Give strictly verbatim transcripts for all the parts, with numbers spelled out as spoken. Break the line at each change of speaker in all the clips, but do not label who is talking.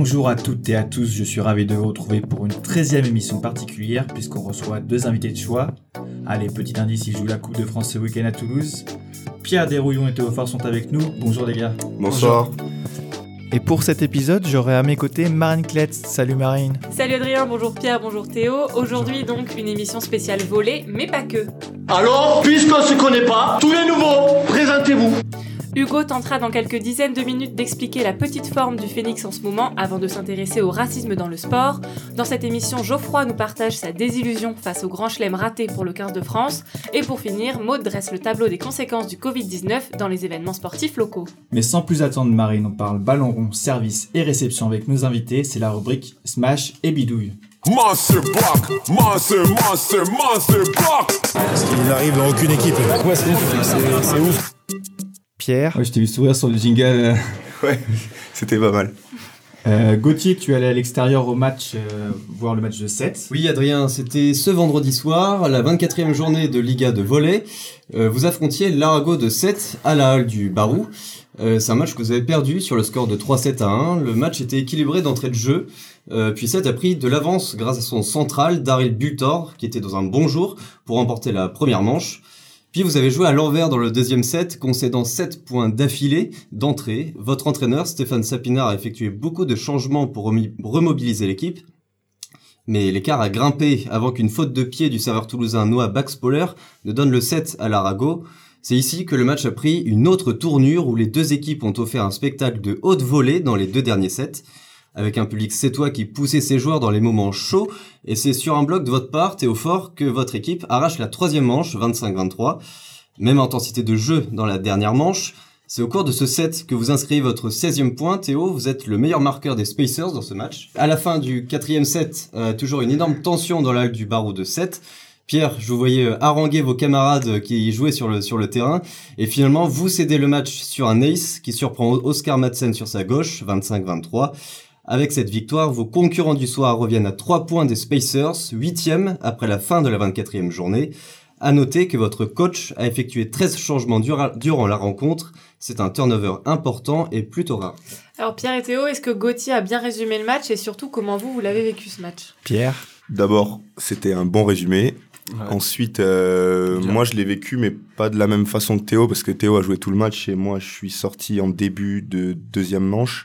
Bonjour à toutes et à tous, je suis ravi de vous retrouver pour une treizième émission particulière puisqu'on reçoit deux invités de choix. Allez, petit indice, ils jouent la Coupe de France ce week-end à Toulouse. Pierre Desrouillons et Théo Fort sont avec nous. Bonjour les gars.
Bonsoir.
Bonjour. Et pour cet épisode, j'aurai à mes côtés Marine Kletz. Salut Marine.
Salut Adrien, bonjour Pierre, bonjour Théo. Aujourd'hui donc une émission spéciale volée, mais pas que.
Alors, puisqu'on se connaît pas, tous les nouveaux, présentez-vous.
Hugo tentera dans quelques dizaines de minutes d'expliquer la petite forme du Phénix en ce moment avant de s'intéresser au racisme dans le sport. Dans cette émission, Geoffroy nous partage sa désillusion face au grand chelem raté pour le quinze de France. Et pour finir, Maud dresse le tableau des conséquences du covid dix-neuf dans les événements sportifs locaux.
Mais sans plus attendre Marine, on parle ballon rond, service et réception avec nos invités. C'est la rubrique Smash et Bidouille.
Monster Block, Monster, Monster, Monster Block.
Il n'arrive dans aucune équipe.
Ouais, c'est ouf, c'est, c'est ouf.
Pierre.
Ouais, je t'ai vu sourire sur le jingle. Ouais, c'était pas mal.
Euh, Gauthier, tu es allé à l'extérieur au match, euh, voir le match de sept.
Oui, Adrien, c'était ce vendredi soir, la vingt-quatrième journée de Liga de volley. Euh, vous affrontiez l'Arago de sept à la halle du Barou. Euh, c'est un match que vous avez perdu sur le score de trois sept à un. Le match était équilibré d'entrée de jeu. Euh, puis sept a pris de l'avance grâce à son central, Daryl Bultor, qui était dans un bon jour pour remporter la première manche. Puis vous avez joué à l'envers dans le deuxième set, concédant sept points d'affilée d'entrée. Votre entraîneur, Stéphane Sapinard, a effectué beaucoup de changements pour remi- remobiliser l'équipe. Mais l'écart a grimpé avant qu'une faute de pied du serveur toulousain Noah Baxpoller ne donne le set à l'Arago. C'est ici que le match a pris une autre tournure où les deux équipes ont offert un spectacle de haute volée dans les deux derniers sets, avec un public sétois qui poussait ses joueurs dans les moments chauds, et c'est sur un bloc de votre part, Théo Fort, que votre équipe arrache la troisième manche, vingt-cinq vingt-trois. Même intensité de jeu dans la dernière manche. C'est au cours de ce set que vous inscrivez votre seizième point, Théo, vous êtes le meilleur marqueur des Spacers dans ce match. À la fin du quatrième set, euh, toujours une énorme tension dans la halle du Barou de sept. Pierre, je vous voyais haranguer vos camarades qui jouaient sur le, sur le terrain, et finalement, vous cédez le match sur un ace qui surprend Oscar Madsen sur sa gauche, vingt-cinq vingt-trois. Avec cette victoire, vos concurrents du soir reviennent à trois points des Spacers, huitième après la fin de la vingt-quatrième journée. À noter que votre coach a effectué treize changements dura- durant la rencontre. C'est un turnover important et plutôt rare.
Alors Pierre et Théo, est-ce que Gauthier a bien résumé le match et surtout comment vous, vous l'avez vécu ce match ?
Pierre.
D'abord, c'était un bon résumé. Ouais. Ensuite, euh, moi je l'ai vécu, mais pas de la même façon que Théo, parce que Théo a joué tout le match et moi je suis sorti en début de deuxième manche.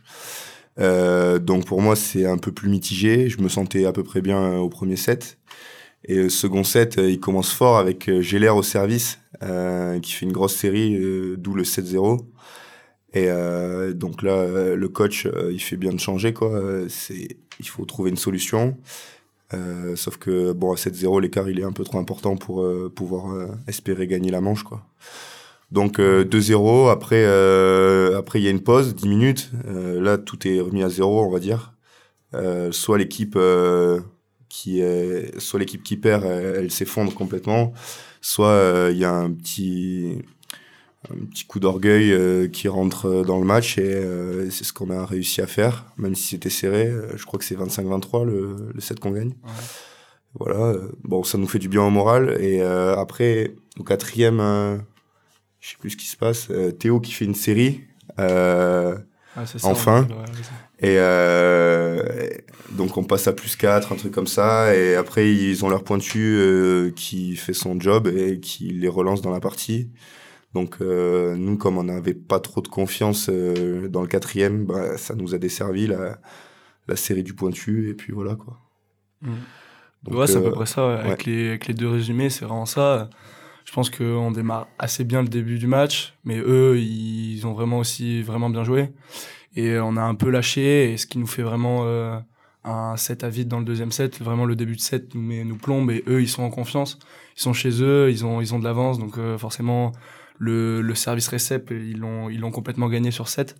Euh, donc pour moi c'est un peu plus mitigé, je me sentais à peu près bien au premier set, et le second set il commence fort avec Geller au service euh, qui fait une grosse série, euh, d'où le sept zéro, et euh, donc là euh, le coach euh, il fait bien de changer quoi. C'est, il faut trouver une solution, euh, sauf que bon à sept zéro l'écart il est un peu trop important pour euh, pouvoir euh, espérer gagner la manche quoi. Donc euh, deux zéro, après euh, après il y a une pause, dix minutes, euh, là tout est remis à zéro on va dire. Euh, soit l'équipe euh, qui est soit l'équipe qui perd, elle, elle s'effondre complètement, soit euh, il y a un petit un petit coup d'orgueil euh, qui rentre dans le match, et euh, c'est ce qu'on a réussi à faire, même si c'était serré. Je crois que c'est vingt-cinq vingt-trois le le set qu'on gagne. Ouais. Voilà, bon ça nous fait du bien au moral, et euh, après au quatrième euh, je sais plus ce qui se passe. Euh, Théo qui fait une série, euh, ah, ça, enfin. Ouais, ouais, et euh, donc on passe à plus quatre, un truc comme ça. Et après, ils ont leur pointu euh, qui fait son job et qui les relance dans la partie. Donc euh, nous, comme on n'avait pas trop de confiance euh, dans le quatrième, bah, ça nous a desservi la, la série du pointu. Et puis voilà, quoi.
Mmh. Donc, ouais, c'est euh, à peu près ça. Ouais. Ouais. Avec, les, avec les deux résumés, c'est vraiment ça. Je pense qu'on démarre assez bien le début du match, mais eux, ils ont vraiment aussi vraiment bien joué. Et on a un peu lâché, et ce qui nous fait vraiment euh, un set à vide dans le deuxième set. Vraiment, le début de set nous, met, nous plombe, et eux, ils sont en confiance. Ils sont chez eux, ils ont, ils ont de l'avance, donc euh, forcément, le, le service récep, ils l'ont, ils l'ont complètement gagné sur set.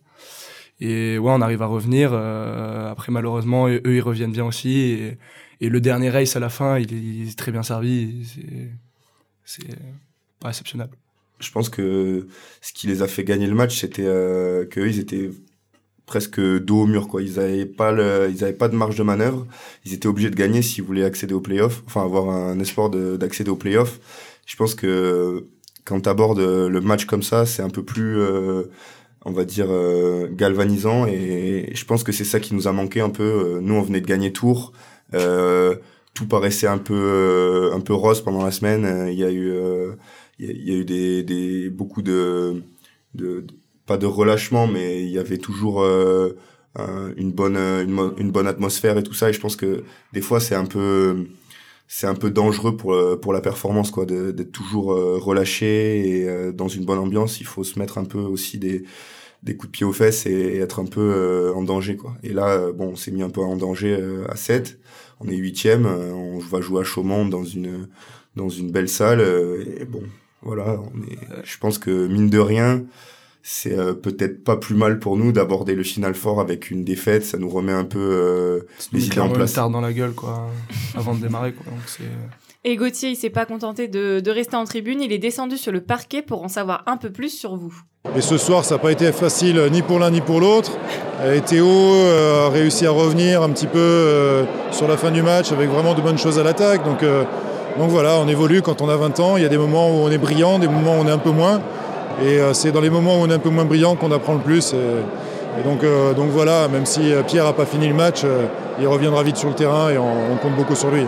Et ouais, on arrive à revenir. Euh, après, malheureusement, eux, ils reviennent bien aussi. Et, et le dernier race à la fin, il est, il est très bien servi. C'est... C'est pas exceptionnable.
Je pense que ce qui les a fait gagner le match, c'était euh, qu'eux, ils étaient presque dos au mur, quoi. Ils avaient pas le, ils avaient pas de marge de manœuvre. Ils étaient obligés de gagner s'ils voulaient accéder aux playoffs, enfin avoir un espoir de, d'accéder aux playoffs. Je pense que quand t'abordes le match comme ça, c'est un peu plus, euh, on va dire euh, galvanisant, et, et je pense que c'est ça qui nous a manqué un peu. Nous, on venait de gagner Tours, euh, tout paraissait un peu euh, un peu rose pendant la semaine. Il y a eu euh, il y, a, il y a eu des des beaucoup de de, de pas de relâchement, mais il y avait toujours euh, un, une bonne une, une bonne atmosphère et tout ça, et je pense que des fois c'est un peu c'est un peu dangereux pour pour la performance, quoi, de, d'être toujours euh, relâché, et euh, dans une bonne ambiance il faut se mettre un peu aussi des des coups de pied aux fesses et, et être un peu euh, en danger, quoi. Et là euh, bon, on s'est mis un peu en danger euh, à sept, on est huitième, euh, on va jouer à Chaumont dans une dans une belle salle, euh, et bon voilà, on est, je pense que mine de rien c'est euh, peut-être pas plus mal pour nous d'aborder le Final Four avec une défaite. Ça nous remet un peu euh, les idées en place.
Une tarte dans la gueule, quoi, avant de démarrer, quoi. Donc c'est...
Et Gauthier, il s'est pas contenté de, de rester en tribune, il est descendu sur le parquet pour en savoir un peu plus sur vous.
Et ce soir, ça n'a pas été facile ni pour l'un ni pour l'autre. Et Théo euh, a réussi à revenir un petit peu euh, sur la fin du match avec vraiment de bonnes choses à l'attaque. Donc, euh, donc voilà, on évolue quand on a vingt ans. Il y a des moments où on est brillant, des moments où on est un peu moins. Et euh, c'est dans les moments où on est un peu moins brillant qu'on apprend le plus. Et, et donc, euh, donc voilà, même si Pierre n'a pas fini le match, euh, il reviendra vite sur le terrain et on, on compte beaucoup sur lui.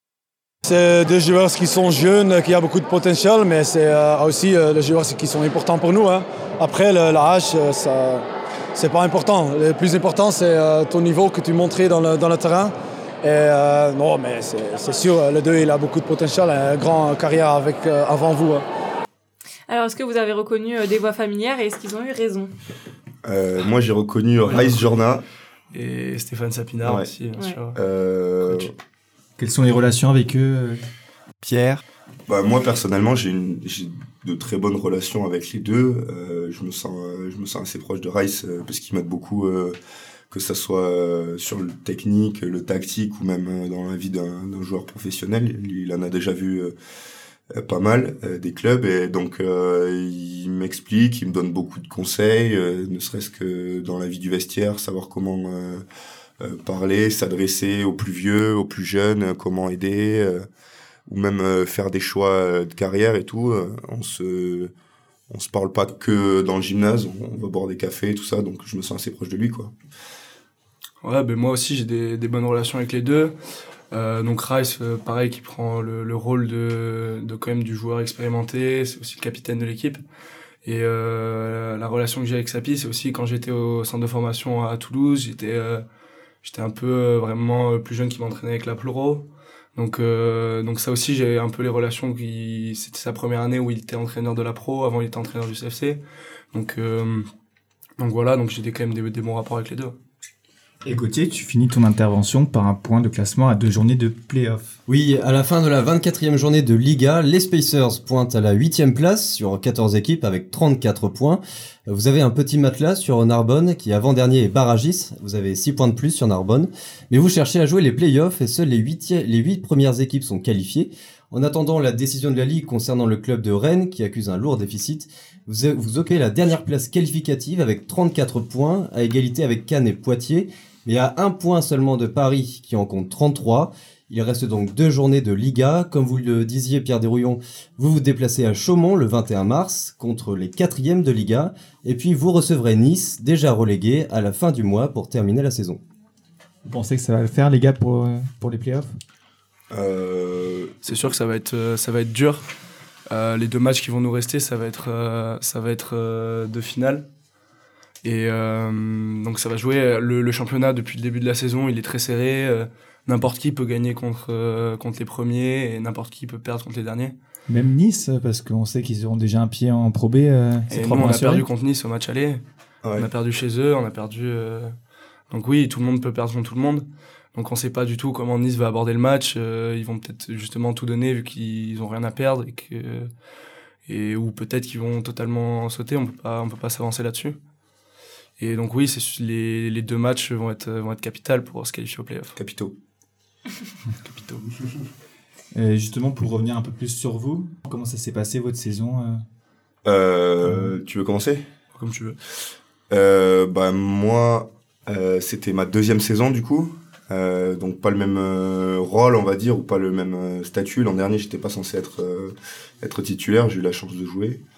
C'est des joueurs qui sont jeunes, qui ont beaucoup de potentiel, mais c'est euh, aussi euh, des joueurs qui sont importants pour nous, hein. Après, le, la hache, ça, c'est pas important. Le plus important, c'est euh, ton niveau que tu montrais dans le, dans le terrain. Et euh, non, mais c'est, c'est sûr, le deux, il a beaucoup de potentiel, une grande carrière avec, euh, avant vous, hein.
Alors, est-ce que vous avez reconnu euh, des voix familières et est-ce qu'ils ont eu raison?
euh, Moi, j'ai reconnu Rice Jorna.
Et Stéphane Sapinard, ouais, aussi, bien
ouais.
sûr.
Euh...
Quelles sont les relations avec eux, Pierre?
Bah, moi, personnellement, j'ai, une, j'ai de très bonnes relations avec les deux. Euh, je, me sens, je me sens assez proche de Rice euh, parce qu'il m'aide beaucoup, euh, que ça soit euh, sur le technique, le tactique ou même euh, dans la vie d'un, d'un joueur professionnel. Il en a déjà vu euh, pas mal euh, des clubs, et donc euh, il m'explique, il me donne beaucoup de conseils, euh, ne serait-ce que dans la vie du vestiaire, savoir comment euh, euh, parler, s'adresser aux plus vieux, aux plus jeunes, euh, comment aider, euh, ou même euh, faire des choix euh, de carrière et tout. Euh, on se on se parle pas que dans le gymnase, on, on va boire des cafés et tout ça, donc je me sens assez proche de lui, quoi.
Ouais, ben moi aussi j'ai des, des bonnes relations avec les deux. Euh, donc Rice, euh, pareil, qui prend le, le rôle de, de quand même du joueur expérimenté, c'est aussi le capitaine de l'équipe. Et euh, la relation que j'ai avec Sapi, c'est aussi quand j'étais au centre de formation à Toulouse, j'étais euh, j'étais un peu euh, vraiment plus jeune qui m'entraînait avec la Ploro. Donc euh, donc ça aussi, j'ai un peu les relations qui, c'était sa première année où il était entraîneur de la Pro, avant il était entraîneur du C F C. Donc euh, donc voilà, donc j'ai des, quand même des, des bons rapports avec les deux.
Et Gauthier, tu finis ton intervention par un point de classement à deux journées de play-off.
Oui, à la fin de la vingt-quatrième journée de Liga, les Spacers pointent à la huitième place sur quatorze équipes avec trente-quatre points. Vous avez un petit matelas sur Narbonne qui avant-dernier est barragiste. Vous avez six points de plus sur Narbonne. Mais vous cherchez à jouer les play-offs et seules les huit, les huit premières équipes sont qualifiées. En attendant la décision de la Ligue concernant le club de Rennes qui accuse un lourd déficit, vous, vous occupez la dernière place qualificative avec trente-quatre points à égalité avec Cannes et Poitiers. Mais à un point seulement de Paris qui en compte trente-trois. Il reste donc deux journées de Liga. Comme vous le disiez, Pierre Desrouillons, vous vous déplacez à Chaumont le vingt et un mars contre les quatrièmes de Liga. Et puis vous recevrez Nice, déjà relégué, à la fin du mois pour terminer la saison.
Vous pensez que ça va le faire, les gars, pour, pour les playoffs?
euh... C'est sûr que ça va être, ça va être dur. Euh, les deux matchs qui vont nous rester, ça va être, euh, ça va être euh, de finale. Et euh, donc ça va jouer le, le championnat depuis le début de la saison, il est très serré, euh, n'importe qui peut gagner contre euh, contre les premiers et n'importe qui peut perdre contre les derniers.
Même Nice, parce qu'on sait qu'ils auront déjà un pied en Pro B. Euh,
et nous on a perdu contre Nice au match aller, ouais. On a perdu chez eux, on a perdu. Euh... Donc oui, tout le monde peut perdre contre tout le monde. Donc on sait pas du tout comment Nice va aborder le match. Euh, ils vont peut-être justement tout donner vu qu'ils ont rien à perdre et que et ou peut-être qu'ils vont totalement sauter. On peut pas on peut pas s'avancer là-dessus. Et donc oui, c'est, les, les deux matchs vont être, vont être capitales pour se qualifier au play-off.
Capitaux.
Capitaux.
Et justement, pour revenir un peu plus sur vous, comment ça s'est passé votre saison
euh... Euh, Tu veux commencer?
Comme tu veux.
Euh, bah, moi, euh, c'était ma deuxième saison du coup. Euh, donc pas le même euh, rôle, on va dire, ou pas le même euh, statut. L'an dernier, j'étais pas censé être, euh, être titulaire, j'ai eu la chance de jouer.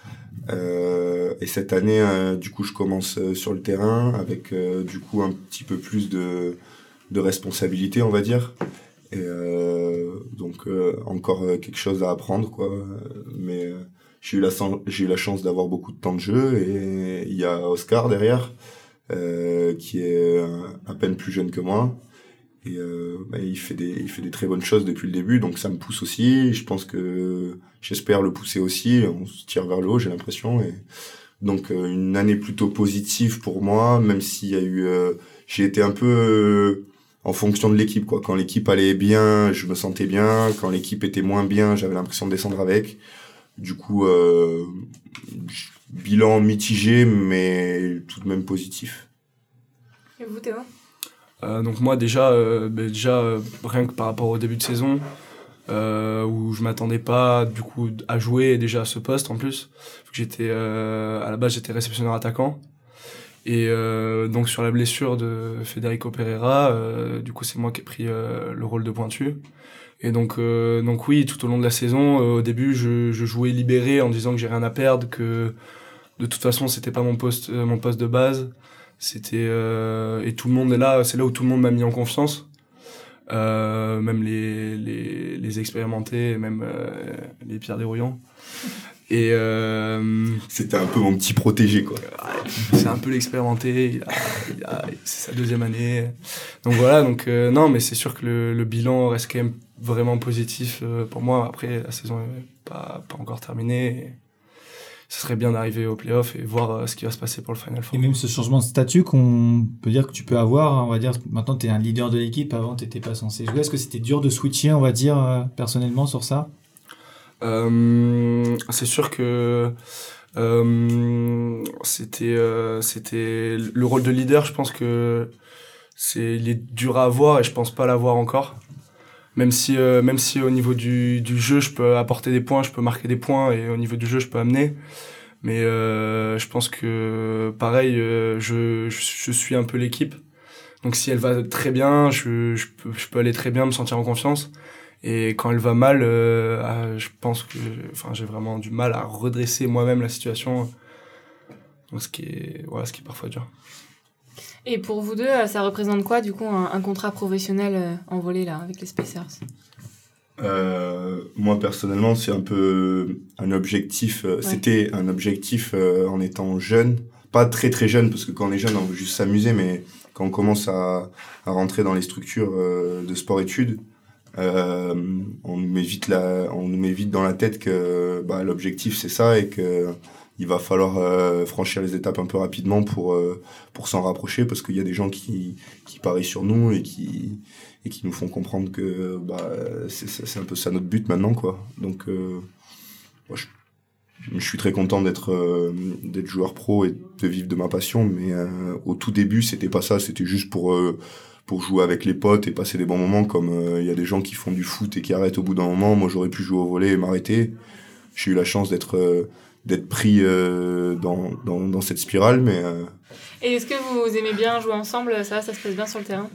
Euh, et cette année, euh, du coup, je commence euh, sur le terrain avec euh, du coup un petit peu plus de, de responsabilité, on va dire. Et euh, donc euh, encore euh, quelque chose à apprendre, quoi. Mais euh, j'ai eu la j'ai eu la chance d'avoir beaucoup de temps de jeu et il y a Oscar derrière euh, qui est euh, à peine plus jeune que moi. Et euh, bah, il fait des il fait des très bonnes choses depuis le début, donc ça me pousse aussi. Je pense que j'espère le pousser aussi. On se tire vers le haut, j'ai l'impression. Et donc euh, une année plutôt positive pour moi, même s'il y a eu euh, j'ai été un peu euh, en fonction de l'équipe, quoi. Quand l'équipe allait bien, je me sentais bien. Quand l'équipe était moins bien, j'avais l'impression de descendre avec. Du coup, euh, bilan mitigé, mais tout de même positif.
Et vous, Théo ?
Euh, donc moi déjà, euh, bah déjà euh, rien que par rapport au début de saison, euh, où je m'attendais pas du coup à jouer déjà à ce poste en plus, j'étais euh, à la base j'étais réceptionneur attaquant et euh, donc sur la blessure de Federico Pereira, euh, du coup c'est moi qui ai pris euh, le rôle de pointu. Et donc euh, donc oui, tout au long de la saison, euh, au début je, je jouais libéré en disant que j'ai rien à perdre, que de toute façon c'était pas mon poste euh, mon poste de base. C'était euh, et tout le monde est là, c'est là où tout le monde m'a mis en confiance, euh, même les les les expérimentés, même euh, les Pierre Desrouillons. Et euh,
c'était un peu mon petit protégé, quoi.
C'est un peu l'expérimenté, il a, il a, c'est sa deuxième année. Donc voilà, donc euh, non, mais c'est sûr que le, le bilan reste quand même vraiment positif euh, pour moi. Après la saison est pas pas encore terminée. Et ce serait bien d'arriver au play-off et voir euh, ce qui va se passer pour le Final Four.
Et même ce changement de statut qu'on peut dire que tu peux avoir, on va dire, maintenant tu es un leader de l'équipe, avant tu n'étais pas censé jouer. Est-ce que c'était dur de switcher, on va dire, euh, personnellement sur ça ?
euh, C'est sûr que euh, c'était, euh, c'était le rôle de leader, je pense que c'est, il est dur à avoir et je pense pas l'avoir encore. Même si, euh, même si au niveau du, du jeu, je peux apporter des points, je peux marquer des points, et au niveau du jeu, je peux amener. Mais euh, je pense que, pareil, euh, je, je suis un peu l'équipe. Donc si elle va très bien, je, je, peux, je peux aller très bien, me sentir en confiance. Et quand elle va mal, euh, je pense que enfin, j'ai vraiment du mal à redresser moi-même la situation. Donc ce qui est, voilà, ce qui est parfois dur.
Et pour vous deux, ça représente quoi, du coup, un, un contrat professionnel en volley, là, avec les Spacers ?
euh, Moi, personnellement, c'est un peu un objectif. Euh, ouais. C'était un objectif euh, en étant jeune. Pas très, très jeune, parce que quand on est jeune, on veut juste s'amuser, mais quand on commence à, à rentrer dans les structures euh, de sport-études, euh, on nous met vite la, on nous met vite dans la tête que bah, l'objectif, c'est ça, et que il va falloir euh, franchir les étapes un peu rapidement pour euh, pour s'en rapprocher, parce qu'il y a des gens qui qui parient sur nous et qui et qui nous font comprendre que bah c'est c'est un peu ça notre but maintenant, quoi. Donc euh, moi, je, je suis très content d'être euh, d'être joueur pro et de vivre de ma passion, mais euh, au tout début c'était pas ça, c'était juste pour euh, pour jouer avec les potes et passer des bons moments, comme il euh, y a des gens qui font du foot et qui arrêtent au bout d'un moment. Moi j'aurais pu jouer au volley et m'arrêter. J'ai eu la chance d'être euh, d'être pris euh, dans, dans, dans cette spirale, mais... Euh...
Et est-ce que vous aimez bien jouer ensemble ? Ça, ça se passe bien sur le terrain ?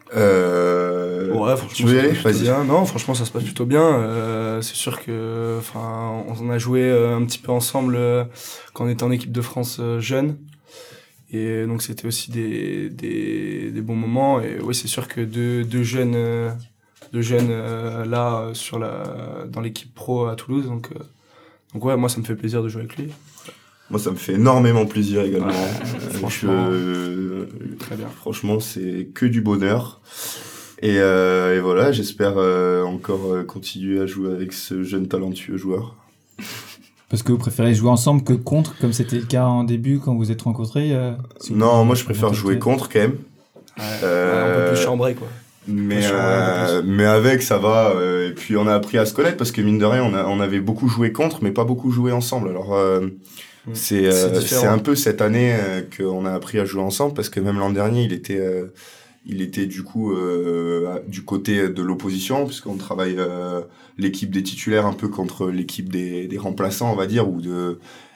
euh...
Ouais, franchement,
tu veux y aller ? Vas-y.
Bien. Non, franchement, ça se passe plutôt bien. Euh, c'est sûr que, enfin, on a joué euh, un petit peu ensemble euh, quand on était en équipe de France euh, jeune. Et donc, c'était aussi des, des, des bons moments. Et oui, c'est sûr que deux, deux jeunes, euh, deux jeunes euh, là, sur la, dans l'équipe pro à Toulouse, donc... Euh, Donc ouais, moi ça me fait plaisir de jouer avec lui.
Moi ça me fait énormément plaisir également.
Ouais, euh, franchement, je, très bien.
Franchement, c'est que du bonheur. Et, euh, et voilà, j'espère euh, encore continuer à jouer avec ce jeune talentueux joueur.
Parce que vous préférez jouer ensemble que contre, comme c'était le cas en début quand vous êtes rencontrés euh, si
Non,
vous
moi je préfère jouer contre quand même.
Ouais, euh, ouais, un peu plus chambré, quoi.
Mais, euh, mais avec, ça va. Euh, et puis, on a appris à se connaître, parce que mine de rien, on, a, on avait beaucoup joué contre, mais pas beaucoup joué ensemble. Alors, euh, mmh. c'est, euh, c'est un peu cette année euh, qu'on a appris à jouer ensemble, parce que même l'an dernier, il était, euh, il était du coup euh, du côté de l'opposition, puisqu'on travaille euh, l'équipe des titulaires un peu contre l'équipe des, des remplaçants, on va dire, ou, de,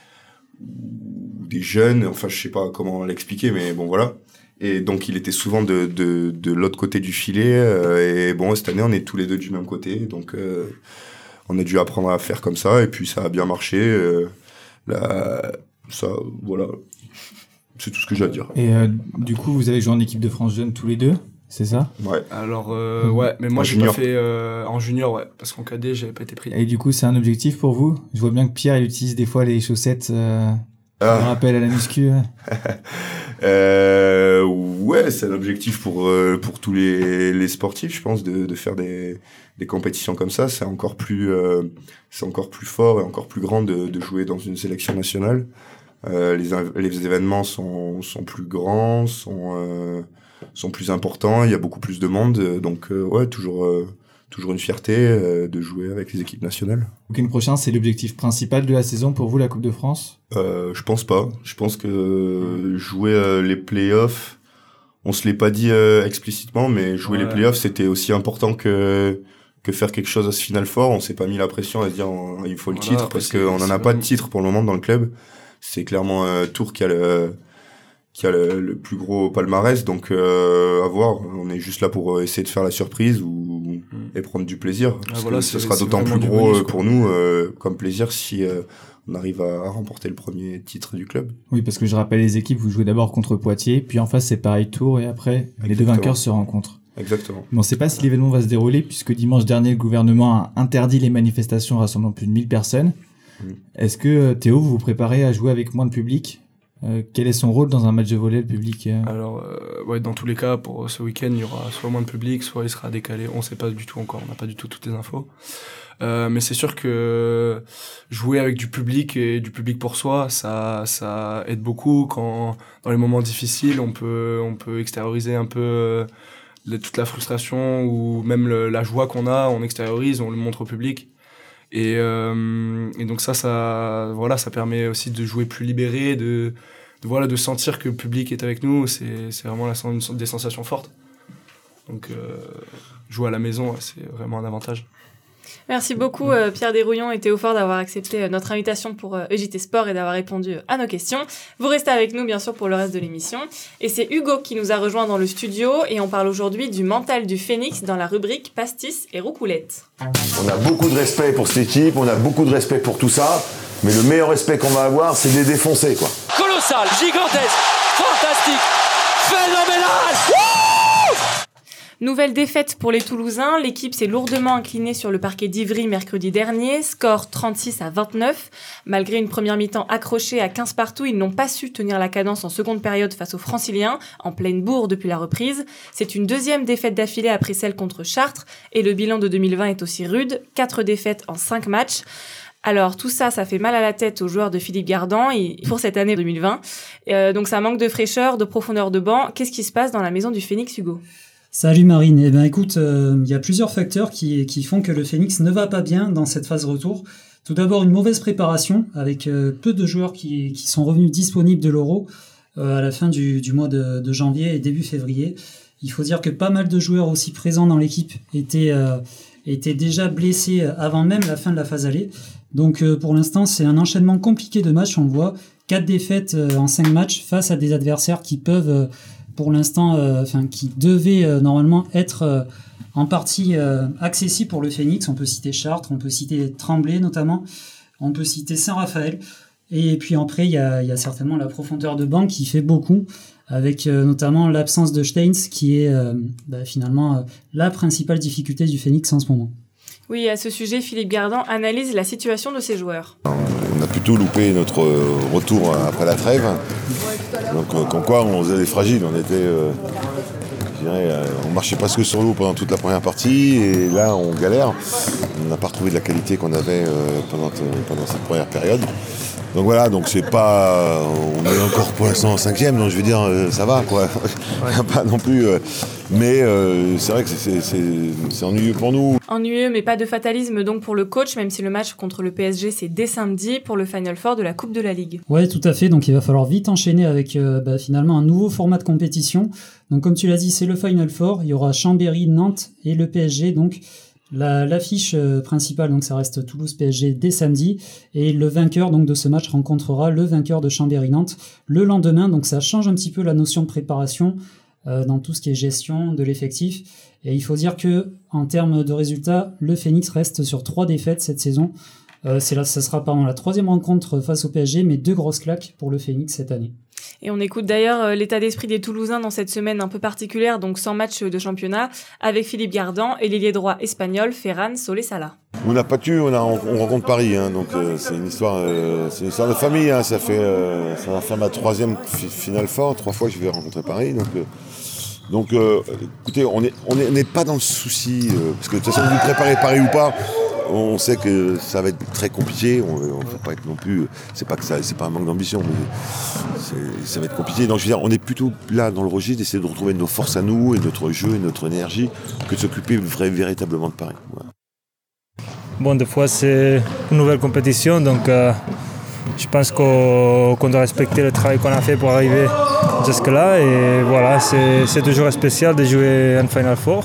ou des jeunes. Enfin, je sais pas comment l'expliquer, mais bon, voilà. Et donc, il était souvent de, de, de l'autre côté du filet. Euh, et bon, cette année, on est tous les deux du même côté. Donc, euh, on a dû apprendre à faire comme ça. Et puis, ça a bien marché. Euh, Là, ça, voilà, c'est tout ce que j'ai à dire.
Et euh, du coup, vous avez joué en équipe de France jeune tous les deux, c'est ça ?
Ouais.
Alors, euh, ouais, mais moi,
En
j'ai
junior.
pas fait euh, en junior, ouais, parce qu'en cadet, j'avais pas été pris.
Et du coup, c'est un objectif pour vous ? Je vois bien que Pierre, il utilise des fois les chaussettes, euh,
Ah.
qui me rappellent à la muscu. Ouais.
Euh, ouais, c'est l'objectif pour euh, pour tous les les sportifs, je pense, de de faire des des compétitions comme ça. C'est encore plus euh, c'est encore plus fort et encore plus grand de de jouer dans une sélection nationale. Euh, les les événements sont sont plus grands, sont euh, sont plus importants. Il y a beaucoup plus de monde, donc euh, ouais, toujours euh, toujours une fierté euh, de jouer avec les équipes nationales.
Le week-end prochain, c'est l'objectif principal de la saison pour vous, la Coupe de France ?
Euh, je pense pas. Je pense que euh, jouer euh, les playoffs, on se l'est pas dit euh, explicitement, mais jouer
Ouais.
les playoffs, c'était aussi important que que faire quelque chose à ce Final Four. On s'est pas mis la pression à se dire on- il faut le
Voilà,
titre
après,
parce
c'est-
qu'on en
c'est
a pas de
vraiment-
titre pour le moment dans le club. C'est clairement euh, Tours qui a le qui a le, le plus gros palmarès, donc euh, à voir. On est juste là pour euh, essayer de faire la surprise ou et prendre du plaisir. Parce
voilà,
que ce
c'est-
sera
c'est
d'autant
vraiment
plus
du
gros
bonus,
euh,
quoi.
pour nous euh, comme plaisir si euh, on arrive à, à remporter le premier titre du club.
Oui, parce que je rappelle les équipes, vous jouez d'abord contre Poitiers, puis en face c'est pareil Tours, et après les deux
Exactement.
vainqueurs se rencontrent.
Exactement.
Mais on ne sait pas si l'événement va se dérouler, puisque dimanche dernier, le gouvernement a interdit les manifestations rassemblant plus de mille personnes.
Mm.
Est-ce que, euh, Théo, vous vous préparez à jouer avec moins de public ? Euh, quel est son rôle dans un match de volley, le public euh
Alors, euh, ouais, dans tous les cas, pour ce week-end, il y aura soit moins de public, soit il sera décalé. On sait pas du tout encore, on n'a pas du tout toutes les infos. Euh, mais c'est sûr que jouer avec du public et du public pour soi, ça, ça aide beaucoup. Quand dans les moments difficiles, on peut, on peut extérioriser un peu euh, le- toute la frustration ou même le- la joie qu'on a, on extériorise, on le montre au public. Et, euh, et donc ça, ça, voilà, ça permet aussi de jouer plus libéré, de, de voilà, de sentir que le public est avec nous. C'est, c'est vraiment la, sen- une- des sensations fortes. Donc euh, jouer à la maison, ouais, c'est vraiment un avantage.
Merci beaucoup euh, Pierre Desrouillons et Théo Fort d'avoir accepté euh, notre invitation pour euh, E J T Sport et d'avoir répondu euh, à nos questions. Vous restez avec nous bien sûr pour le reste de l'émission. Et c'est Hugo qui nous a rejoint dans le studio et on parle aujourd'hui du mental du Phénix dans la rubrique pastis et roucoulette.
On a beaucoup de respect pour cette équipe, on a beaucoup de respect pour tout ça, mais le meilleur respect qu'on va avoir, c'est de les défoncer, quoi.
Colossal, gigantesque, fantastique, phénoménal.
Nouvelle défaite pour les Toulousains, l'équipe s'est lourdement inclinée sur le parquet d'Ivry mercredi dernier, score trente-six à vingt-neuf. Malgré une première mi-temps accrochée à quinze partout, ils n'ont pas su tenir la cadence en seconde période face aux Franciliens, en pleine bourre depuis la reprise. C'est une deuxième défaite d'affilée après celle contre Chartres, et le bilan de deux mille vingt est aussi rude, quatre défaites en cinq matchs. Alors tout ça, ça fait mal à la tête aux joueurs de Philippe Gardan et pour cette année deux mille vingt. Euh, donc ça manque de fraîcheur, de profondeur de banc. Qu'est-ce qui se passe dans la maison du Phénix, Hugo ?
Salut Marine, eh ben écoute, il euh, y a plusieurs facteurs qui, qui font que le Phénix ne va pas bien dans cette phase retour. Tout d'abord une mauvaise préparation avec euh, peu de joueurs qui, qui sont revenus disponibles de l'Euro euh, à la fin du, du mois de, de janvier et début février. Il faut dire que pas mal de joueurs aussi présents dans l'équipe étaient, euh, étaient déjà blessés avant même la fin de la phase aller. Donc euh, pour l'instant c'est un enchaînement compliqué de matchs, on le voit, quatre défaites euh, en cinq matchs face à des adversaires qui peuvent... Euh, pour l'instant, euh, enfin, qui devait euh, normalement être euh, en partie euh, accessible pour le Phénix. On peut citer Chartres, on peut citer Tremblay notamment, on peut citer Saint-Raphaël. Et puis après, il y a, y a certainement la profondeur de banc qui fait beaucoup, avec euh, notamment l'absence de Steins, qui est euh, bah, finalement euh, la principale difficulté du Phénix en ce moment.
Oui, à ce sujet, Philippe Gardan analyse la situation de ses joueurs.
On a plutôt loupé notre retour après la trêve. Donc, euh, comme quoi, on faisait des fragiles. On était, euh, je dirais, euh, on marchait presque sur l'eau pendant toute la première partie. Et là, on galère. On n'a pas retrouvé de la qualité qu'on avait euh, pendant, pendant cette première période. Donc voilà, donc c'est pas, on est encore pour l'instant en cinquième, donc je veux dire, euh, ça va quoi. Pas non plus. Euh, mais euh, c'est vrai que c'est, c'est, c'est ennuyeux pour nous.
Ennuyeux, mais pas de fatalisme donc pour le coach, même si le match contre le P S G c'est dès samedi pour le Final Four de la Coupe de la Ligue.
Ouais, tout à fait. Donc il va falloir vite enchaîner avec euh, bah, finalement un nouveau format de compétition. Donc comme tu l'as dit, c'est le Final Four. Il y aura Chambéry, Nantes et le P S G. Donc La, l'affiche euh, principale, donc ça reste Toulouse-P S G dès samedi, et le vainqueur donc de ce match rencontrera le vainqueur de Chambéry-Nantes le lendemain. Donc ça change un petit peu la notion de préparation euh, dans tout ce qui est gestion de l'effectif. Et il faut dire que en termes de résultats, le Phénix reste sur trois défaites cette saison. Euh, c'est là, ça sera pardon, la troisième rencontre face au P S G, mais deux grosses claques pour le Phoenix cette année.
Et on écoute d'ailleurs l'état d'esprit des Toulousains dans cette semaine un peu particulière, donc sans match de championnat, avec Philippe Gardan et l'ailier droit espagnol Ferran Solé-Sala.
On n'a pas tué, on, a, on rencontre Paris, hein, donc euh, c'est une histoire, euh, c'est une histoire de famille. Hein, ça fait, euh, ça va faire ma troisième fi- finale fort, trois fois que je vais rencontrer Paris, donc. Euh, Donc, euh, écoutez, on n'est on est, on est pas dans le souci, euh, parce que de toute façon, vous préparez Paris ou pas, on sait que ça va être très compliqué. On ne faut pas être non plus. C'est pas que ça, c'est pas un manque d'ambition, mais ça va être compliqué. Donc, je veux dire, on est plutôt là dans le registre d'essayer de retrouver nos forces à nous et notre jeu et notre énergie que de s'occuper vrai, véritablement de Paris. Voilà.
Bon, des fois, c'est une nouvelle compétition, donc. Euh... Je pense qu'on, qu'on doit respecter le travail qu'on a fait pour arriver jusque-là. Et voilà, c'est, c'est toujours spécial de jouer en Final Four.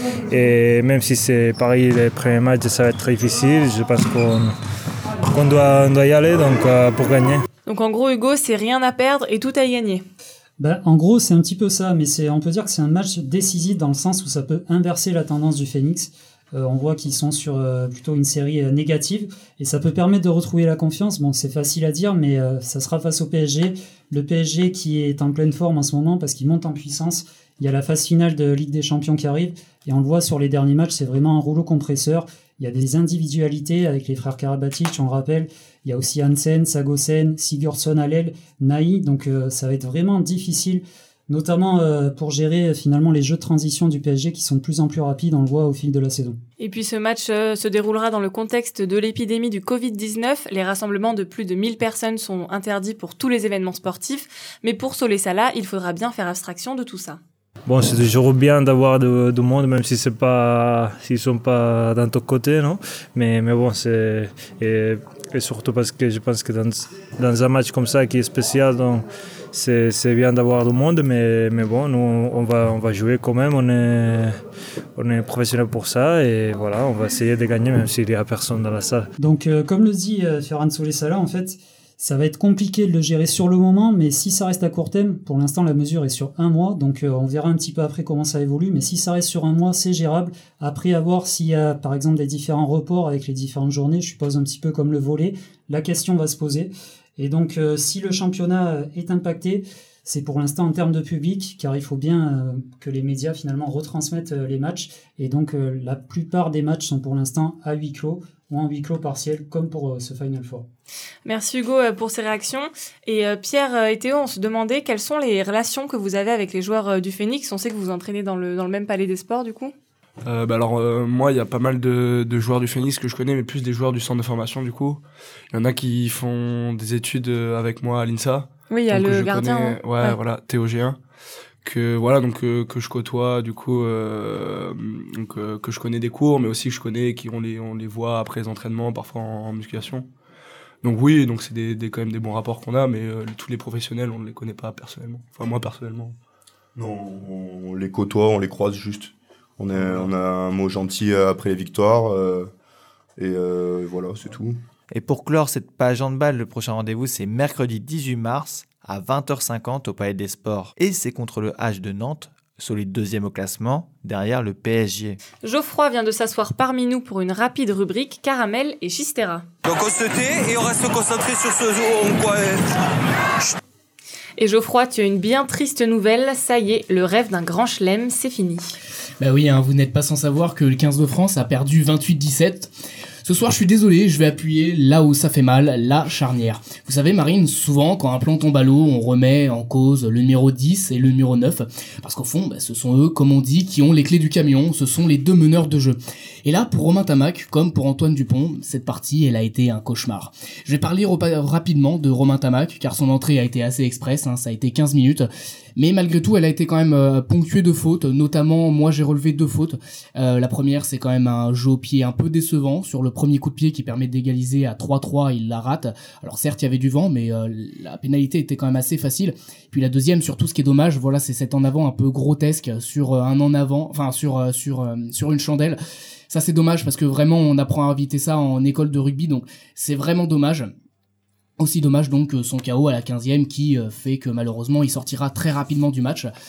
Et même si c'est Paris, les premiers matchs, ça va être très difficile. Je pense qu'on, qu'on doit, on doit y aller donc, euh, pour gagner.
Donc en gros, Hugo, c'est rien à perdre et tout à y gagner.
Ben, en gros, c'est un petit peu ça, mais c'est, on peut dire que c'est un match décisif dans le sens où ça peut inverser la tendance du Phoenix. Euh, on voit qu'ils sont sur euh, plutôt une série euh, négative et ça peut permettre de retrouver la confiance. Bon, c'est facile à dire, mais euh, ça sera face au P S G. Le P S G qui est en pleine forme en ce moment parce qu'il monte en puissance. Il y a la phase finale de Ligue des Champions qui arrive et on le voit sur les derniers matchs, c'est vraiment un rouleau compresseur. Il y a des individualités avec les frères Karabatic, on rappelle. Il y a aussi Hansen, Sagosen, Sigurdsson à l'aile, Naï. Donc euh, ça va être vraiment difficile. Notamment euh, pour gérer euh, finalement les jeux de transition du P S G qui sont de plus en plus rapides, on le voit au fil de la saison.
Et puis ce match euh, se déroulera dans le contexte de l'épidémie du covid dix-neuf. Les rassemblements de plus de mille personnes sont interdits pour tous les événements sportifs. Mais pour Solé-Sala, il faudra bien faire abstraction de tout ça.
Bon, c'est toujours bien d'avoir du, du monde, même si c'est pas, s'ils sont pas d'un ton côté, non. Mais mais bon, c'est et, et surtout parce que je pense que dans dans un match comme ça qui est spécial, donc c'est c'est bien d'avoir du monde, mais mais bon, nous on va on va jouer quand même, on est on est professionnel pour ça et voilà, on va essayer de gagner même s'il y a personne dans la salle.
Donc euh, comme le dit euh, Ferran Solé-Sala, en fait. Ça va être compliqué de le gérer sur le moment, mais si ça reste à court terme, pour l'instant la mesure est sur un mois, donc euh, on verra un petit peu après comment ça évolue, mais si ça reste sur un mois, c'est gérable. Après, à voir s'il y a par exemple des différents reports avec les différentes journées, je suppose un petit peu comme le volley, la question va se poser. Et donc euh, si le championnat est impacté, c'est pour l'instant en termes de public, car il faut bien euh, que les médias finalement retransmettent euh, les matchs, et donc euh, la plupart des matchs sont pour l'instant à huis clos, ou en huis clos partiel, comme pour euh, ce Final Four.
Merci Hugo pour ces réactions. Et euh, Pierre et Théo, on se demandait quelles sont les relations que vous avez avec les joueurs euh, du Phoenix. On sait que vous vous entraînez dans le, dans le même palais des sports, du coup.
Euh, bah alors euh, moi il y a pas mal de, de joueurs du Phoenix que je connais, mais plus des joueurs du centre de formation du coup. Il y en a qui font des études avec moi à l'INSA.
Oui, il y a le
je
gardien.
Connais, ouais, ouais, voilà, Théo G un. Que voilà, donc euh, que je côtoie du coup, euh, donc euh, que je connais des cours, mais aussi que je connais qui on les on les voit après les entraînements, parfois en, en musculation. Donc oui, donc c'est des, des quand même des bons rapports qu'on a, mais euh, tous les professionnels on ne les connaît pas personnellement. Enfin moi personnellement.
Non, on les côtoie, on les croise juste. On, est, on a un mot gentil après les victoires, euh, et euh, voilà, c'est tout.
Et pour clore cette page handball, le prochain rendez-vous, c'est mercredi dix-huit mars à vingt heures cinquante au Palais des Sports. Et c'est contre le H de Nantes, solide deuxième au classement, derrière le P S G.
Geoffroy vient de s'asseoir parmi nous pour une rapide rubrique Caramel et Chistera.
Donc on se tait et on reste concentré sur ce jour. Quoi.
Et Geoffroy, tu as une bien triste nouvelle, ça y est, le rêve d'un grand chelem, c'est fini.
Bah oui, hein, vous n'êtes pas sans savoir que le quinze de France a perdu vingt-huit dix-sept. Ce soir, je suis désolé, je vais appuyer là où ça fait mal, la charnière. Vous savez, Marine, souvent, quand un plan tombe à l'eau, on remet en cause le numéro dix et le numéro neuf. Parce qu'au fond, bah, ce sont eux, comme on dit, qui ont les clés du camion, ce sont les deux meneurs de jeu. Et là, pour Romain Tamac, comme pour Antoine Dupont, cette partie, elle a été un cauchemar. Je vais parler repa- rapidement de Romain Tamac, car son entrée a été assez express, hein, ça a été quinze minutes. Mais malgré tout, elle a été quand même euh, ponctuée de fautes, notamment, moi j'ai relevé deux fautes. Euh, la première, c'est quand même un jeu au pied un peu décevant, sur le premier coup de pied qui permet d'égaliser à trois trois, il la rate. Alors certes, il y avait du vent, mais euh, la pénalité était quand même assez facile. Puis la deuxième, surtout ce qui est dommage, voilà, c'est cet en avant un peu grotesque sur euh, un en avant, enfin sur euh, sur euh, sur une chandelle. Ça c'est dommage parce que vraiment on apprend à éviter ça en école de rugby, donc c'est vraiment dommage. Aussi dommage donc son K O à la quinzième qui fait que malheureusement il sortira très rapidement du match.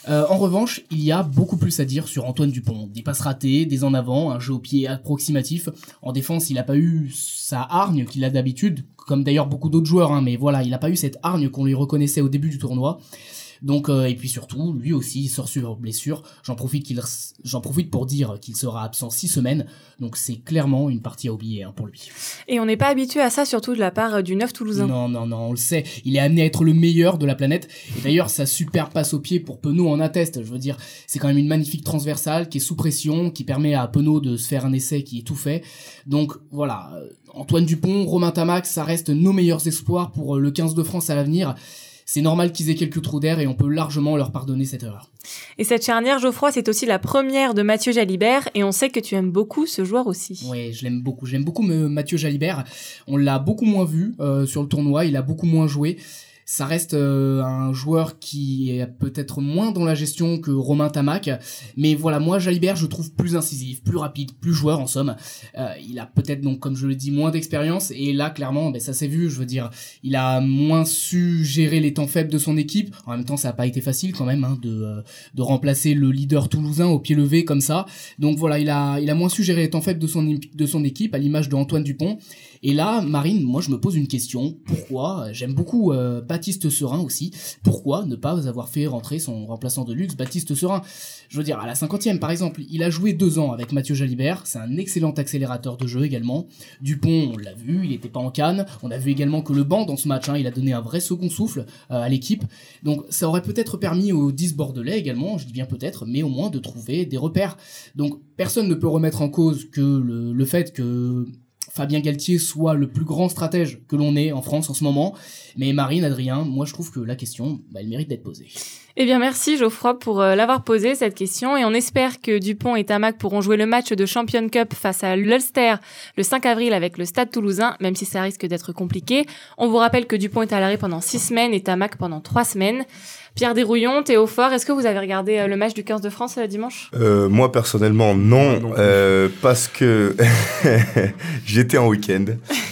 Euh, en revanche, il y a beaucoup plus à dire sur Antoine Dupont. Des passes ratées, des en avant, un jeu au pied approximatif. En défense, il n'a pas eu sa hargne qu'il a d'habitude, comme d'ailleurs beaucoup d'autres joueurs, hein, mais voilà, il n'a pas eu cette hargne qu'on lui reconnaissait au début du tournoi. Donc euh, et puis surtout, lui aussi sort sur blessure. J'en profite qu'il, j'en profite pour dire qu'il sera absent six semaines. Donc c'est clairement une partie à oublier hein, pour lui.
Et on n'est pas habitué à ça, surtout de la part du neuf toulousain.
Non, non, non, on le sait. Il est amené à être le meilleur de la planète. Et d'ailleurs, sa super passe au pied pour Penaud en atteste. Je veux dire, c'est quand même une magnifique transversale qui est sous pression, qui permet à Penaud de se faire un essai qui est tout fait. Donc voilà, Antoine Dupont, Romain Tamac, ça reste nos meilleurs espoirs pour le quinze de France à l'avenir. C'est normal qu'ils aient quelques trous d'air et on peut largement leur pardonner cette erreur.
Et cette charnière, Geoffroy, c'est aussi la première de Mathieu Jalibert et on sait que tu aimes beaucoup ce joueur aussi.
Oui, je l'aime beaucoup. J'aime beaucoup Mathieu Jalibert. On l'a beaucoup moins vu euh, sur le tournoi, il a beaucoup moins joué. Ça reste euh, un joueur qui est peut-être moins dans la gestion que Romain Tamac, mais voilà, moi Jalibert je trouve plus incisif, plus rapide, plus joueur en somme. Euh, il a peut-être donc, comme je le dis, moins d'expérience et là clairement, ben, ça s'est vu. Je veux dire, il a moins su gérer les temps faibles de son équipe. En même temps, ça a pas été facile quand même hein, de euh, de remplacer le leader toulousain au pied levé comme ça. Donc voilà, il a il a moins su gérer les temps faibles de son de son équipe à l'image de Antoine Dupont. Et là, Marine, moi je me pose une question. Pourquoi ? J'aime beaucoup euh, Baptiste Serin aussi. Pourquoi ne pas avoir fait rentrer son remplaçant de luxe, Baptiste Serin ? Je veux dire, à la cinquantième par exemple, il a joué deux ans avec Mathieu Jalibert. C'est un excellent accélérateur de jeu également. Dupont, on l'a vu, il n'était pas en canne. On a vu également que le banc dans ce match, hein, il a donné un vrai second souffle euh, à l'équipe. Donc ça aurait peut-être permis aux dix bordelais également, je dis bien peut-être, mais au moins de trouver des repères. Donc personne ne peut remettre en cause que le, le fait que Fabien Galtier soit le plus grand stratège que l'on ait en France en ce moment. Mais Marine, Adrien, moi je trouve que la question, bah, elle mérite d'être posée.
Eh bien merci Geoffroy pour euh, l'avoir posé cette question et on espère que Dupont et Tamac pourront jouer le match de Champions Cup face à l'Ulster le cinq avril avec le Stade Toulousain, même si ça risque d'être compliqué. On vous rappelle que Dupont est à l'arrêt pendant six semaines et Tamac pendant trois semaines. Pierre Desrouillons, Théo Faure, est-ce que vous avez regardé euh, le match du quinze de France euh, dimanche ?
euh, Moi personnellement non, non euh, parce que j'étais en week-end,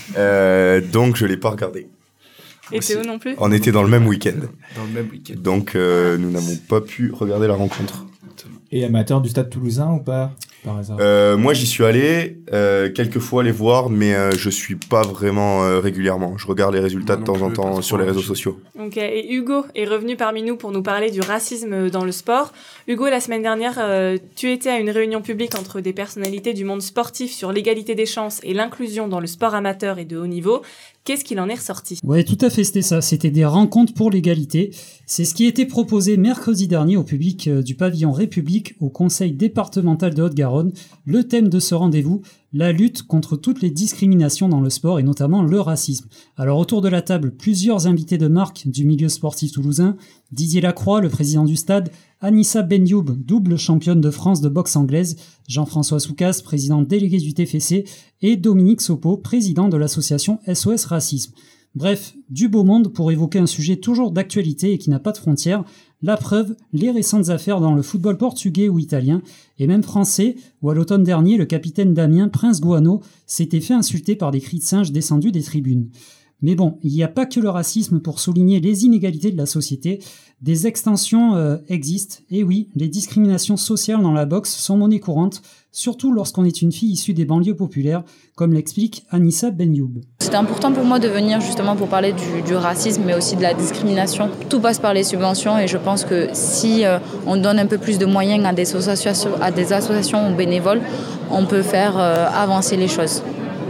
euh, donc je l'ai pas regardé.
Et Théo non plus ?
On était dans le même week-end.
Dans le même week-end.
Donc euh, nous n'avons pas pu regarder la rencontre.
Et amateur du Stade Toulousain ou pas ? Par hasard.
Euh, moi j'y suis allé euh, quelques fois les voir, mais euh, je suis pas vraiment euh, régulièrement. Je regarde les résultats de temps plus, en temps sur les réseaux sociaux.
Ok, et Hugo est revenu parmi nous pour nous parler du racisme dans le sport. Hugo, la semaine dernière, euh, tu étais à une réunion publique entre des personnalités du monde sportif sur l'égalité des chances et l'inclusion dans le sport amateur et de haut niveau. Qu'est-ce qu'il en est ressorti ?
Ouais, tout à fait, c'était ça. C'était des rencontres pour l'égalité. C'est ce qui a été proposé mercredi dernier au public du pavillon République au conseil départemental de Haute-Garonne. Le thème de ce rendez-vous, la lutte contre toutes les discriminations dans le sport et notamment le racisme. Alors autour de la table, plusieurs invités de marque du milieu sportif toulousain. Didier Lacroix, le président du stade, Anissa Benyoub, double championne de France de boxe anglaise, Jean-François Soucas, président délégué du T F C, et Dominique Sopo, président de l'association S O S Racisme. Bref, du beau monde pour évoquer un sujet toujours d'actualité et qui n'a pas de frontières. La preuve, les récentes affaires dans le football portugais ou italien, et même français, où à l'automne dernier, le capitaine Damien Prince-Guano s'était fait insulter par des cris de singe descendus des tribunes. Mais bon, il n'y a pas que le racisme pour souligner les inégalités de la société. Des extensions euh, existent, et oui, les discriminations sociales dans la boxe sont monnaie courante, surtout lorsqu'on est une fille issue des banlieues populaires, comme l'explique Anissa Benyoub.
C'était important pour moi de venir justement pour parler du, du racisme, mais aussi de la discrimination. Tout passe par les subventions et je pense que si euh, on donne un peu plus de moyens à des associations, à des associations bénévoles, on peut faire euh, avancer les choses.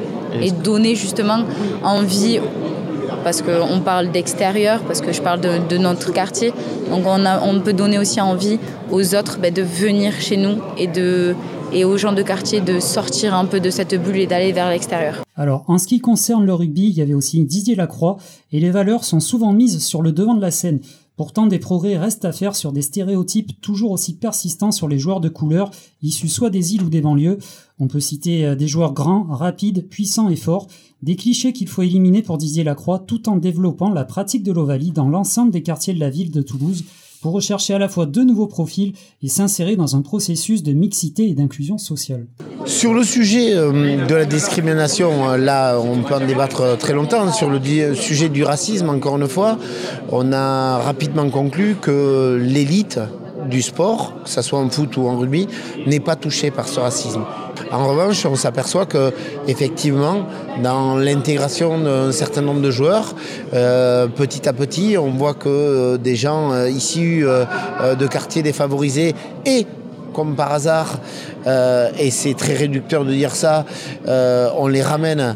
Et donner justement envie, parce qu'on parle d'extérieur, parce que je parle de, de notre quartier, donc on, a, on peut donner aussi envie aux autres ben, de venir chez nous et, de, et aux gens de quartier de sortir un peu de cette bulle et d'aller vers l'extérieur.
Alors, en ce qui concerne le rugby, il y avait aussi Didier Lacroix, et les valeurs sont souvent mises sur le devant de la scène. Pourtant, des progrès restent à faire sur des stéréotypes toujours aussi persistants sur les joueurs de couleur, issus soit des îles ou des banlieues. On peut citer des joueurs grands, rapides, puissants et forts, des clichés qu'il faut éliminer pour Didier Lacroix, tout en développant la pratique de l'ovalie dans l'ensemble des quartiers de la ville de Toulouse, pour rechercher à la fois de nouveaux profils et s'insérer dans un processus de mixité et d'inclusion sociale.
Sur le sujet de la discrimination, là on peut en débattre très longtemps. Sur le sujet du racisme, encore une fois, on a rapidement conclu que l'élite du sport, que ce soit en foot ou en rugby, n'est pas touché par ce racisme. En revanche, on s'aperçoit que effectivement, dans l'intégration d'un certain nombre de joueurs, euh, petit à petit, on voit que euh, des gens euh, issus euh, de quartiers défavorisés et comme par hasard, euh, et c'est très réducteur de dire ça, euh, on les ramène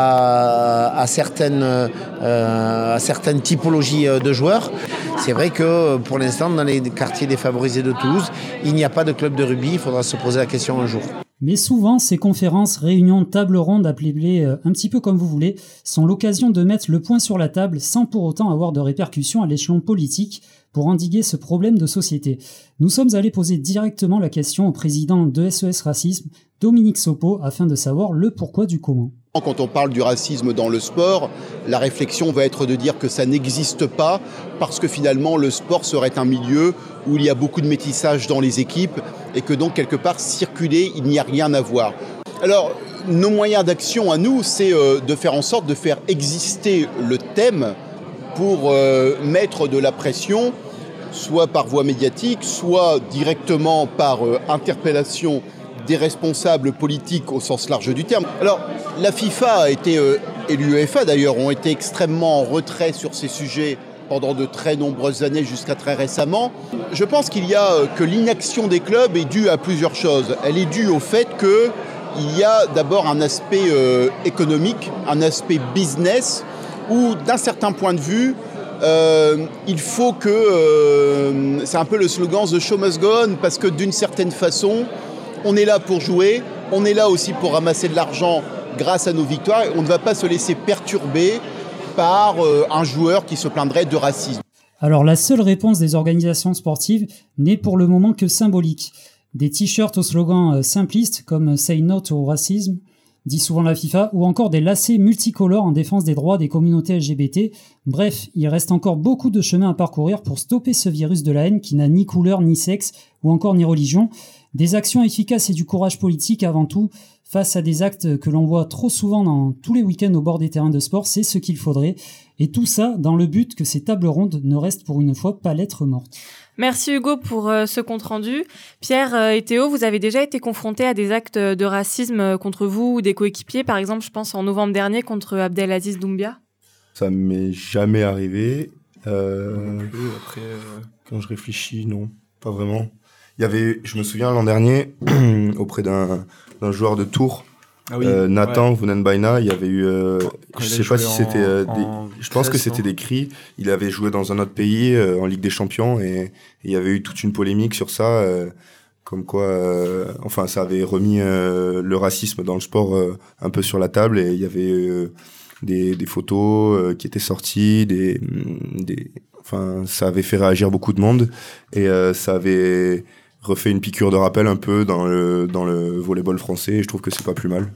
à, à, certaines, euh, à certaines typologies de joueurs. C'est vrai que pour l'instant, dans les quartiers défavorisés de Toulouse, il n'y a pas de club de rugby, il faudra se poser la question un jour.
Mais souvent, ces conférences, réunions, tables rondes, appelez-les euh, un petit peu comme vous voulez, sont l'occasion de mettre le point sur la table sans pour autant avoir de répercussions à l'échelon politique pour endiguer ce problème de société. Nous sommes allés poser directement la question au président de S E S Racisme, Dominique Sopo, afin de savoir le pourquoi du comment.
Quand on parle du racisme dans le sport, la réflexion va être de dire que ça n'existe pas parce que finalement le sport serait un milieu où il y a beaucoup de métissage dans les équipes et que donc quelque part circuler, il n'y a rien à voir. Alors nos moyens d'action à nous, c'est euh, de faire en sorte de faire exister le thème pour euh, mettre de la pression, soit par voie médiatique, soit directement par euh, interpellation des responsables politiques au sens large du terme. Alors, la FIFA a été, euh, et l'UEFA d'ailleurs, ont été extrêmement en retrait sur ces sujets pendant de très nombreuses années jusqu'à très récemment. Je pense qu'il y a euh, que l'inaction des clubs est due à plusieurs choses. Elle est due au fait qu'il y a d'abord un aspect euh, économique, un aspect business, où d'un certain point de vue, euh, il faut que... Euh, c'est un peu le slogan « The show must go on » parce que d'une certaine façon, on est là pour jouer, on est là aussi pour ramasser de l'argent grâce à nos victoires. On ne va pas se laisser perturber par euh, un joueur qui se plaindrait de racisme.
Alors la seule réponse des organisations sportives n'est pour le moment que symbolique. Des t-shirts au slogan euh, simpliste comme « Say no au racisme », dit souvent la FIFA, ou encore des lacets multicolores en défense des droits des communautés L G B T. Bref, il reste encore beaucoup de chemin à parcourir pour stopper ce virus de la haine qui n'a ni couleur, ni sexe, ou encore ni religion. Des actions efficaces et du courage politique avant tout, face à des actes que l'on voit trop souvent dans tous les week-ends au bord des terrains de sport, c'est ce qu'il faudrait. Et tout ça dans le but que ces tables rondes ne restent pour une fois pas lettre morte.
Merci Hugo pour euh, ce compte-rendu. Pierre euh, et Théo, vous avez déjà été confrontés à des actes de racisme contre vous ou des coéquipiers, par exemple, je pense en novembre dernier contre Abdelaziz Doumbia.
Ça m'est jamais arrivé. Euh, après, euh, quand je réfléchis, non, pas vraiment. Il y avait, je me souviens l'an dernier, auprès d'un, d'un joueur de Tours, ah oui, euh, Nathan ouais. Vounenbaina, il y avait eu, euh, je sais pas si c'était, euh, des, je pense que c'était des cris. Il avait joué dans un autre pays euh, en Ligue des Champions et, et il y avait eu toute une polémique sur ça, euh, comme quoi, euh, enfin, ça avait remis euh, le racisme dans le sport euh, un peu sur la table et il y avait euh, des, des photos euh, qui étaient sorties, des, des, enfin, ça avait fait réagir beaucoup de monde et euh, ça avait refait une piqûre de rappel un peu dans le, dans le volleyball français et je trouve que c'est pas plus mal.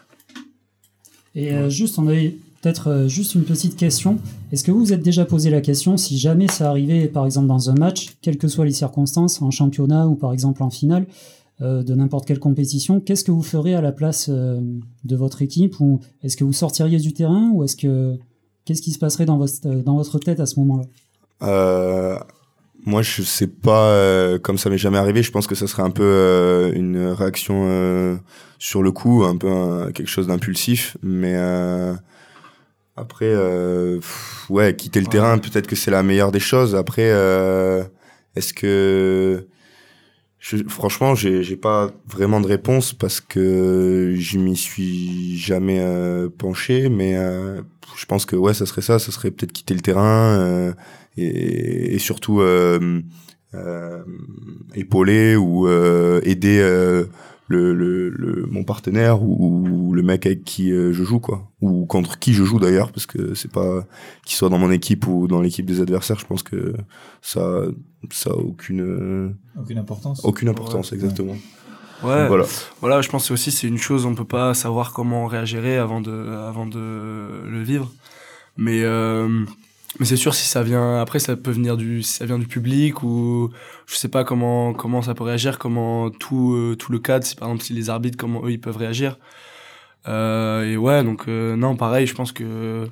Et euh, juste, on avait peut-être euh, juste une petite question. Est-ce que vous vous êtes déjà posé la question, si jamais ça arrivait par exemple dans un match, quelles que soient les circonstances, en championnat ou par exemple en finale, euh, de n'importe quelle compétition, qu'est-ce que vous ferez à la place euh, de votre équipe, ou est-ce que vous sortiriez du terrain, ou est-ce que qu'est-ce qui se passerait dans votre, dans votre tête à ce moment-là?
euh... Moi, je sais pas, euh, comme ça m'est jamais arrivé, je pense que ça serait un peu euh, une réaction euh, sur le coup, un peu un, quelque chose d'impulsif, mais euh, après, euh, pff, ouais, quitter le ouais. terrain, peut-être que c'est la meilleure des choses. Après, euh, est-ce que... Je, franchement, j'ai, j'ai pas vraiment de réponse parce que je m'y suis jamais euh, penché, mais euh, je pense que ouais, ça serait ça, ça serait peut-être quitter le terrain euh, et, et surtout euh, euh, épauler ou euh, aider euh, le, le, le mon partenaire ou, ou le mec avec qui euh, je joue, quoi, ou contre qui je joue d'ailleurs, parce que c'est pas qu'il soit dans mon équipe ou dans l'équipe des adversaires, je pense que ça ça a aucune
aucune importance
aucune importance ouais. exactement.
Ouais. Donc, voilà. Voilà, je pense que aussi c'est une chose, on peut pas savoir comment on réagirait avant de avant de le vivre, mais euh, mais c'est sûr, si ça vient après, ça peut venir du si ça vient du public, ou je sais pas comment comment ça peut réagir, comment tout euh, tout le cadre, si par exemple si les arbitres, comment eux ils peuvent réagir, euh, et ouais, donc euh, non, pareil, je pense que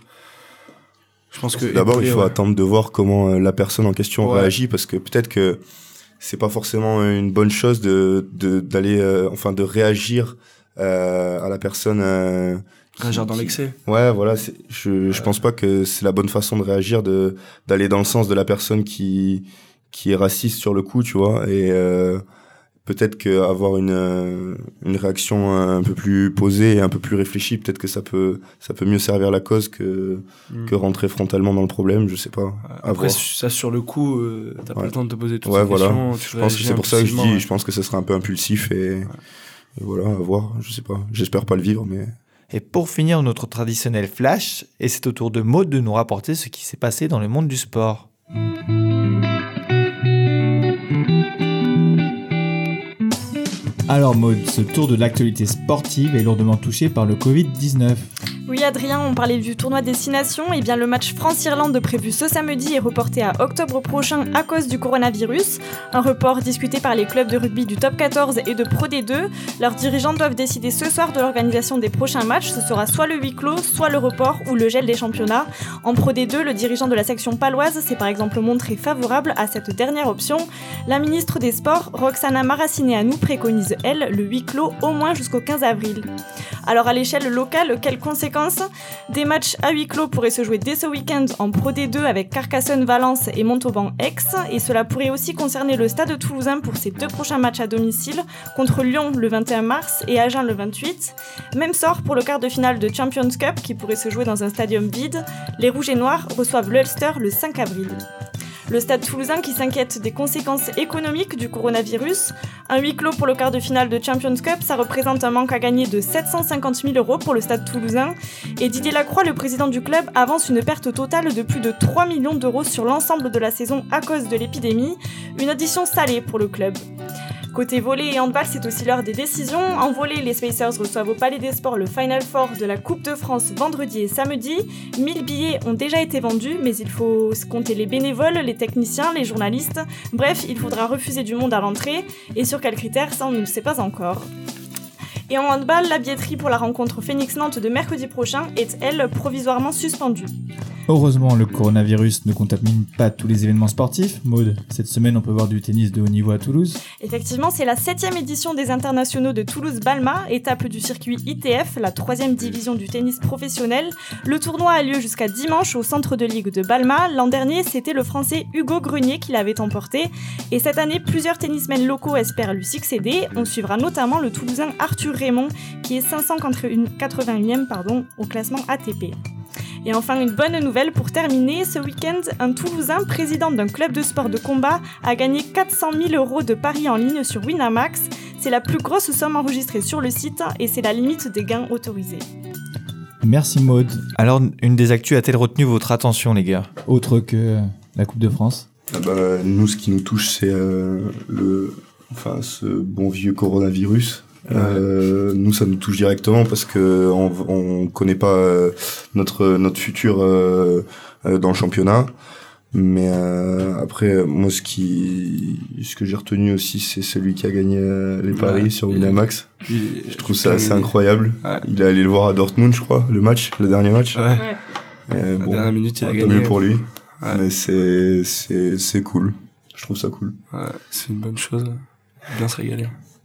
je pense que
d'abord
épauler,
il faut
ouais.
attendre de voir comment la personne en question ouais. réagit, parce que peut-être que c'est pas forcément une bonne chose de de d'aller euh, enfin de réagir euh, à la personne euh, qui,
réagir dans
qui...
l'excès.
Ouais, voilà, c'est, je je pense pas que c'est la bonne façon de réagir, de d'aller dans le sens de la personne qui qui est raciste sur le coup, tu vois, et euh, peut-être que avoir une une réaction un peu plus posée et un peu plus réfléchie, peut-être que ça peut ça peut mieux servir la cause que mmh. que rentrer frontalement dans le problème, je sais pas.
Après ça sur le coup, euh, t'as ouais. pas le temps de te poser toutes
ouais,
ces
voilà.
questions.
Je pense que c'est pour ça que je dis, ouais. je pense que ça sera un peu impulsif et, ouais. et voilà, à voir. Je sais pas. J'espère pas le vivre, mais.
Et pour finir notre traditionnel flash, et c'est au tour de Maud de nous rapporter ce qui s'est passé dans le monde du sport.
Alors Maud, ce tour de l'actualité sportive est lourdement touché par le covid dix-neuf.
Oui Adrien, on parlait du tournoi Destination, et bien le match France-Irlande prévu ce samedi est reporté à octobre prochain à cause du coronavirus. Un report discuté par les clubs de rugby du top quatorze et de Pro D deux. Leurs dirigeants doivent décider ce soir de l'organisation des prochains matchs. Ce sera soit le huis clos, soit le report ou le gel des championnats. En Pro D deux, le dirigeant de la section paloise s'est par exemple montré favorable à cette dernière option. La ministre des Sports, Roxana Maracineanu, préconise, elle, le huis clos au moins jusqu'au quinze avril. Alors à l'échelle locale, quelles conséquences ? Des matchs à huis clos pourraient se jouer dès ce week-end en Pro D deux avec Carcassonne, Valence et Montauban-Aix, et cela pourrait aussi concerner le Stade Toulousain pour ses deux prochains matchs à domicile, contre Lyon le vingt et un mars et Agen le vingt-huit. Même sort pour le quart de finale de Champions Cup qui pourrait se jouer dans un stadium vide. Les Rouges et Noirs reçoivent l'Ulster le cinq avril. Le Stade Toulousain qui s'inquiète des conséquences économiques du coronavirus. Un huis clos pour le quart de finale de Champions Cup, ça représente un manque à gagner de sept cent cinquante mille euros pour le Stade Toulousain. Et Didier Lacroix, le président du club, avance une perte totale de plus de trois millions d'euros sur l'ensemble de la saison à cause de l'épidémie. Une audition salée pour le club. Côté volley et handball, c'est aussi l'heure des décisions. En volley, les Spacers reçoivent au Palais des Sports le Final Four de la Coupe de France vendredi et samedi. mille billets ont déjà été vendus, mais il faut compter les bénévoles, les techniciens, les journalistes. Bref, il faudra refuser du monde à l'entrée. Et sur quels critères, ça on ne le sait pas encore. Et en handball, la billetterie pour la rencontre Phoenix-Nantes de mercredi prochain est, elle, provisoirement suspendue.
Heureusement, le coronavirus ne contamine pas tous les événements sportifs. Maud, cette semaine, on peut voir du tennis de haut niveau à Toulouse.
Effectivement, c'est la septième édition des internationaux de Toulouse-Balma, étape du circuit I T F, la troisième division du tennis professionnel. Le tournoi a lieu jusqu'à dimanche au centre de ligue de Balma. L'an dernier, c'était le français Hugo Grenier qui l'avait emporté. Et cette année, plusieurs tennismen locaux espèrent lui succéder. On suivra notamment le Toulousain Arthur Raymond, qui est cinq cent quatre-vingt-unième pardon, au classement A T P. Et enfin, une bonne nouvelle pour terminer. Ce week-end, un Toulousain, président d'un club de sport de combat, a gagné quatre cent mille euros de paris en ligne sur Winamax. C'est la plus grosse somme enregistrée sur le site et c'est la limite des gains autorisés.
Merci Maud.
Alors, une des actus a-t-elle retenu votre attention, les gars ?
Autre que la Coupe de France ?
Ah bah, nous, ce qui nous touche, c'est euh, le, enfin, ce bon vieux coronavirus. Euh, nous ça nous touche directement parce que on, on connaît pas euh, notre notre futur euh, euh, dans le championnat, mais euh, après moi ce qui ce que j'ai retenu aussi c'est celui qui a gagné euh, les paris ouais, sur Winamax. Je trouve ça assez incroyable. Ouais. Il est allé le voir à Dortmund, je crois, le match, le dernier match.
Ouais.
Et,
la
bon,
dernière minute il a
tant
gagné.
mieux pour lui.
Ouais.
Mais c'est c'est c'est cool. Je trouve ça cool.
Ouais, c'est une bonne chose. Bien se régaler.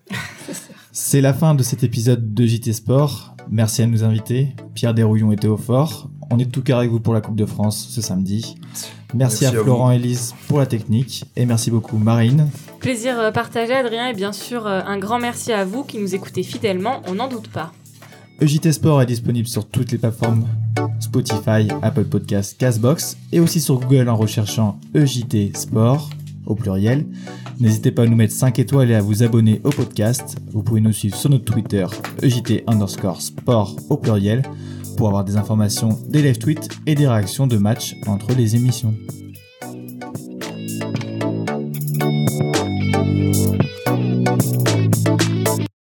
C'est la fin de cet épisode de J T Sport. Merci à nos invités, Pierre Desrouillons et Théo Fort. On est de tout cœur avec vous pour la Coupe de France ce samedi. Merci, merci à, à Florent et Elise pour la technique. Et merci beaucoup Marine.
Plaisir partagé Adrien et bien sûr un grand merci à vous qui nous écoutez fidèlement, on n'en doute pas.
E J T Sport est disponible sur toutes les plateformes Spotify, Apple Podcasts, Castbox et aussi sur Google en recherchant E J T Sport au pluriel. N'hésitez pas à nous mettre cinq étoiles et à vous abonner au podcast. Vous pouvez nous suivre sur notre Twitter E J T underscore sport au pluriel pour avoir des informations, des live tweets et des réactions de matchs entre les émissions.